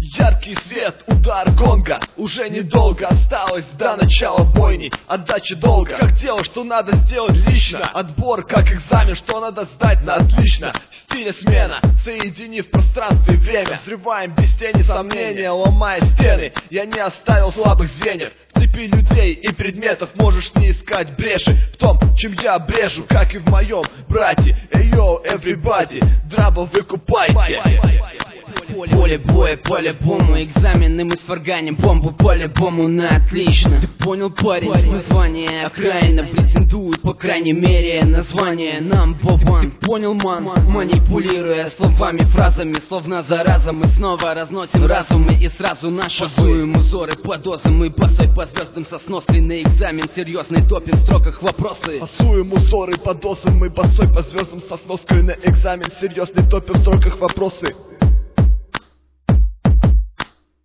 Яркий свет, удар гонга. Уже недолго осталось до начала бойни. Отдача долга, как дело, что надо сделать лично. Отбор, как экзамен, что надо сдать на отлично. Стиля смена, соединив пространство и время. Взрываем без тени сомнения, ломая стены. Я не оставил слабых звеньев. В цепи людей и предметов можешь не искать бреши в том, чем я брежу, как и в моем брате. Эй, йоу, everybody, драба выкупайте. Поле боя, по-любому, экзамены мы сварганим бомбу, по-любому на отлично. Ты понял, парень? Название окраина претендует, по крайней мере, название number one. Ты понял, ман? Манипулируя словами, фразами, словно зараза, мы снова разносим разумы и сразу нашиваем узоры по дозам и басой по звездам со сноской на экзамен. Серьезный допинг в строках вопросы. Пасуем узоры по дозам и басой по звездам со сноской на экзамен. Серьезный допинг в строках вопросы.